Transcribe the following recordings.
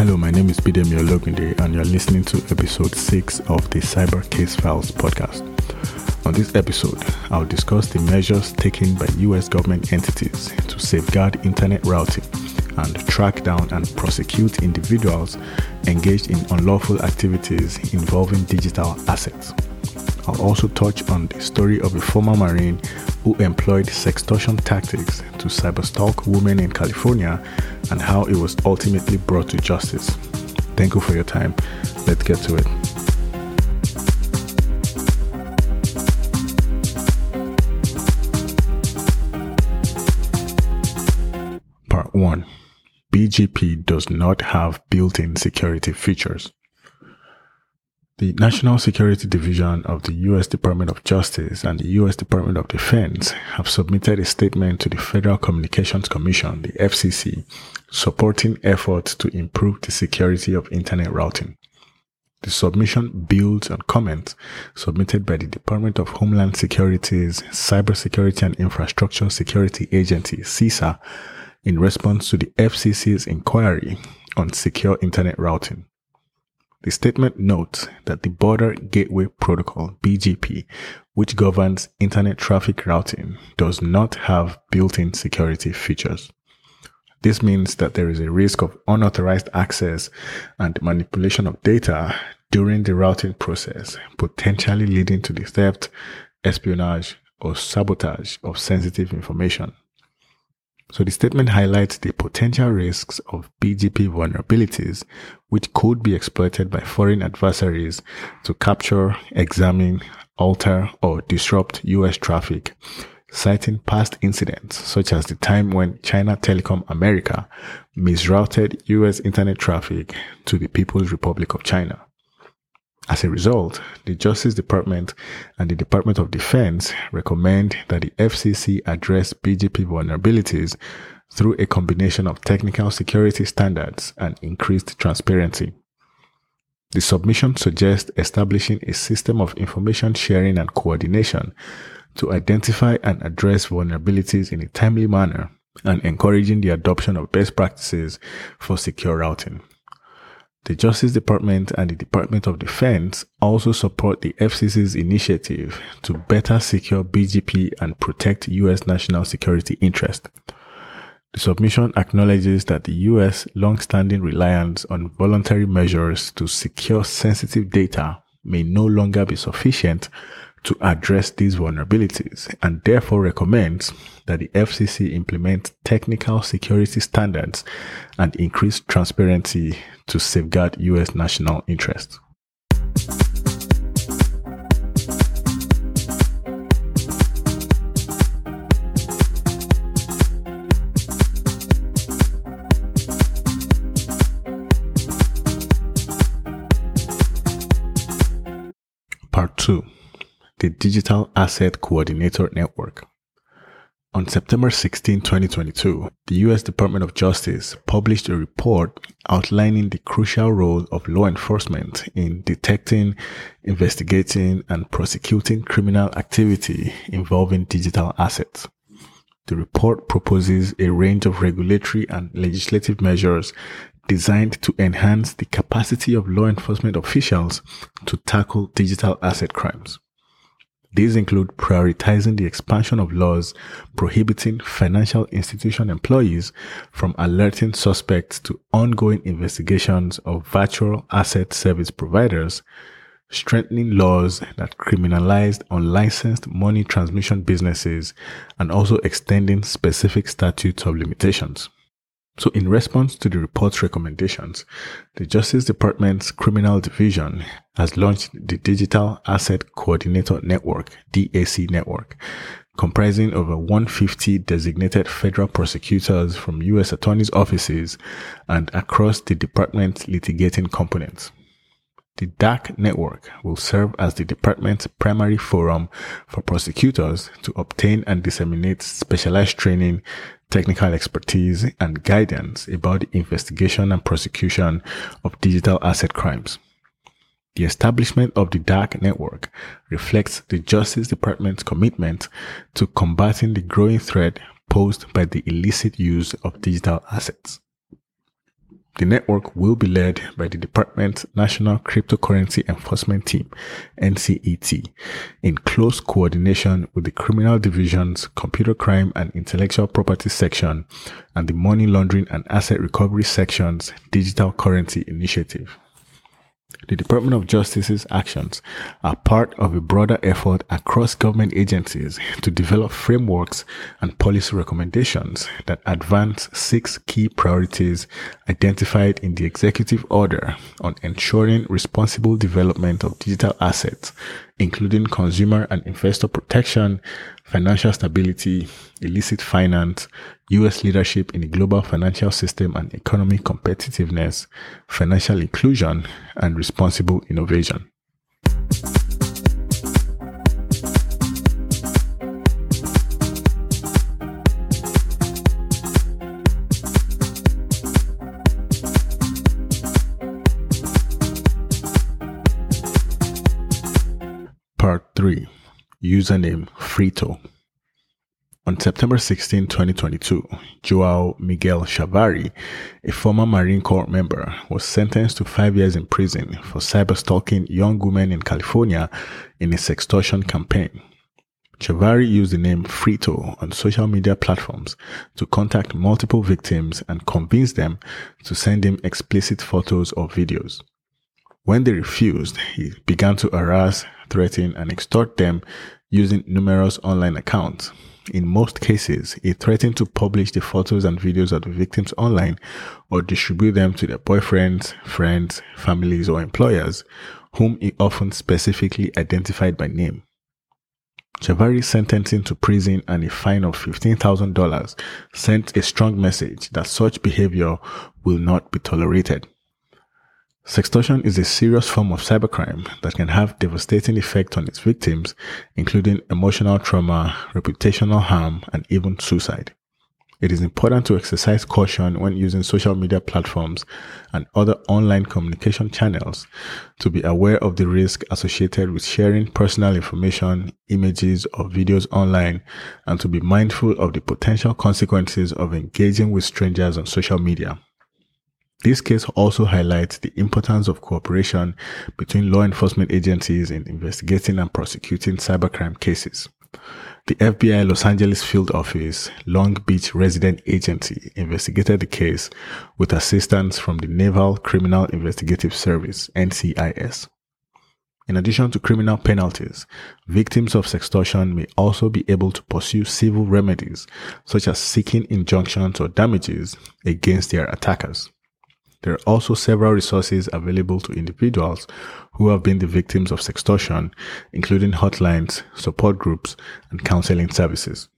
Hello, my name is Bidemi Ologunde, and you're listening to episode 6 of the Cyber Case Files podcast. On this episode, I'll discuss the measures taken by US government entities to safeguard internet routing and track down and prosecute individuals engaged in unlawful activities involving digital assets. I'll also touch on the story of a former Marine who employed sextortion tactics to cyberstalk women in California and how it was ultimately brought to justice. Thank you for your time. Let's get to it. Part 1. BGP does not have built-in security features. The National Security Division of the U.S. Department of Justice and the U.S. Department of Defense have submitted a statement to the Federal Communications Commission, the FCC, supporting efforts to improve the security of internet routing. The submission builds on comments submitted by the Department of Homeland Security's Cybersecurity and Infrastructure Security Agency, CISA, in response to the FCC's inquiry on secure internet routing. The statement notes that the Border Gateway Protocol, BGP, which governs internet traffic routing, does not have built-in security features. This means that there is a risk of unauthorized access and manipulation of data during the routing process, potentially leading to the theft, espionage, or sabotage of sensitive information. So the statement highlights the potential risks of BGP vulnerabilities, which could be exploited by foreign adversaries to capture, examine, alter, or disrupt US traffic, citing past incidents such as the time when China Telecom America misrouted US internet traffic to the People's Republic of China. As a result, the Justice Department and the Department of Defense recommend that the FCC address BGP vulnerabilities through a combination of technical security standards and increased transparency. The submission suggests establishing a system of information sharing and coordination to identify and address vulnerabilities in a timely manner and encouraging the adoption of best practices for secure routing. The Justice Department and the Department of Defense also support the FCC's initiative to better secure BGP and protect U.S. national security interests. The submission acknowledges that the U.S. long-standing reliance on voluntary measures to secure sensitive data may no longer be sufficient to address these vulnerabilities and therefore recommends that the FCC implement technical security standards and increase transparency to safeguard U.S. national interests. Part 2. The Digital Asset Coordinator Network. On September 16, 2022, the U.S. Department of Justice published a report outlining the crucial role of law enforcement in detecting, investigating, and prosecuting criminal activity involving digital assets. The report proposes a range of regulatory and legislative measures designed to enhance the capacity of law enforcement officials to tackle digital asset crimes. These include prioritizing the expansion of laws prohibiting financial institution employees from alerting suspects to ongoing investigations of virtual asset service providers, strengthening laws that criminalize unlicensed money transmission businesses, and also extending specific statutes of limitations. So in response to the report's recommendations, the Justice Department's Criminal Division has launched the Digital Asset Coordinator Network, DAC network, comprising over 150 designated federal prosecutors from U.S. attorneys' offices and across the department's litigating components. The DAC network will serve as the department's primary forum for prosecutors to obtain and disseminate specialized training, technical expertise, and guidance about the investigation and prosecution of digital asset crimes. The establishment of the DAC network reflects the Justice Department's commitment to combating the growing threat posed by the illicit use of digital assets. The network will be led by the Department's National Cryptocurrency Enforcement Team, NCET, in close coordination with the Criminal Division's Computer Crime and Intellectual Property Section and the Money Laundering and Asset Recovery Section's Digital Currency Initiative. The Department of Justice's actions are part of a broader effort across government agencies to develop frameworks and policy recommendations that advance 6 key priorities identified in the Executive Order on ensuring responsible development of digital assets, including consumer and investor protection, financial stability, illicit finance, U.S. leadership in the global financial system and economic competitiveness, financial inclusion, and responsible innovation. Part 3. Username Frito. On September 16, 2022, Joao Miguel Chavarri, a former Marine Corps member, was sentenced to 5 years in prison for cyber-stalking young women in California in a sextortion campaign. Chavarri used the name Frito on social media platforms to contact multiple victims and convince them to send him explicit photos or videos. When they refused, he began to harass, threaten, and extort them using numerous online accounts. In most cases, he threatened to publish the photos and videos of the victims online or distribute them to their boyfriends, friends, families, or employers, whom he often specifically identified by name. Chavarri's sentencing to prison and a fine of $15,000 sent a strong message that such behavior will not be tolerated. Sextortion is a serious form of cybercrime that can have devastating effects on its victims, including emotional trauma, reputational harm, and even suicide. It is important to exercise caution when using social media platforms and other online communication channels, to be aware of the risk associated with sharing personal information, images, or videos online, and to be mindful of the potential consequences of engaging with strangers on social media. This case also highlights the importance of cooperation between law enforcement agencies in investigating and prosecuting cybercrime cases. The FBI Los Angeles Field Office, Long Beach Resident Agency investigated the case with assistance from the Naval Criminal Investigative Service, NCIS. In addition to criminal penalties, victims of sextortion may also be able to pursue civil remedies, such as seeking injunctions or damages against their attackers. There are also several resources available to individuals who have been the victims of sextortion, including hotlines, support groups, and counseling services.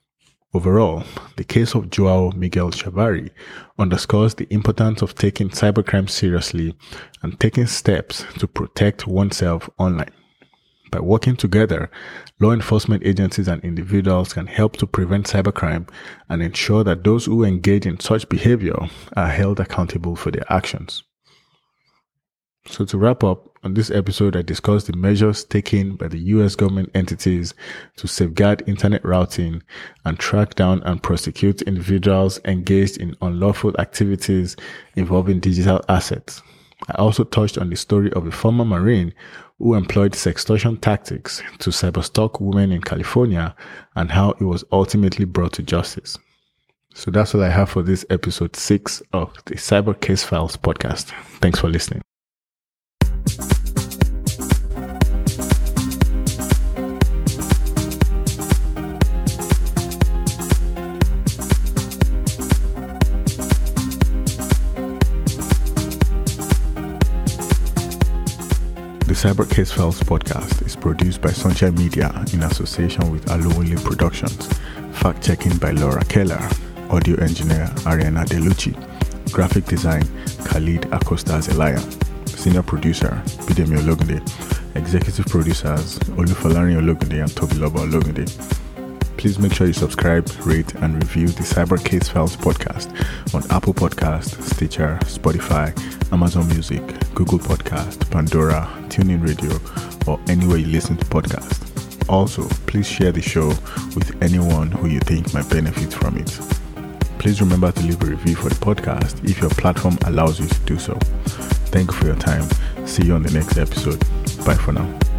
Overall, the case of Joao Miguel Chavarri underscores the importance of taking cybercrime seriously and taking steps to protect oneself online. By working together, law enforcement agencies and individuals can help to prevent cybercrime and ensure that those who engage in such behavior are held accountable for their actions. So to wrap up, on this episode I discussed the measures taken by the US government entities to safeguard internet routing and track down and prosecute individuals engaged in unlawful activities involving digital assets. I also touched on the story of a former Marine who employed sextortion tactics to cyberstalk women in California and how he was ultimately brought to justice. So that's all I have for this episode 6 of the Cyber Case Files podcast. Thanks for listening. The Cyber Case Files podcast is produced by Sunshine Media in association with Aluwole Productions. Fact-checking by Laura Keller. Audio engineer Ariana Delucci. Graphic design Khalid Acosta-Zelaya. Senior producer Bidemi Ologunde. Executive producers Olufalarin Ologunde and Tobiloba Ologunde. Please make sure you subscribe, rate, and review the Cyber Case Files podcast on Apple Podcast, Stitcher, Spotify, Amazon Music, Google Podcast, Pandora, TuneIn Radio, or anywhere you listen to podcasts. Also, please share the show with anyone who you think might benefit from it. please remember to leave a review for the podcast if your platform allows you to do so. Thank you for your time. See you on the next episode. Bye for now.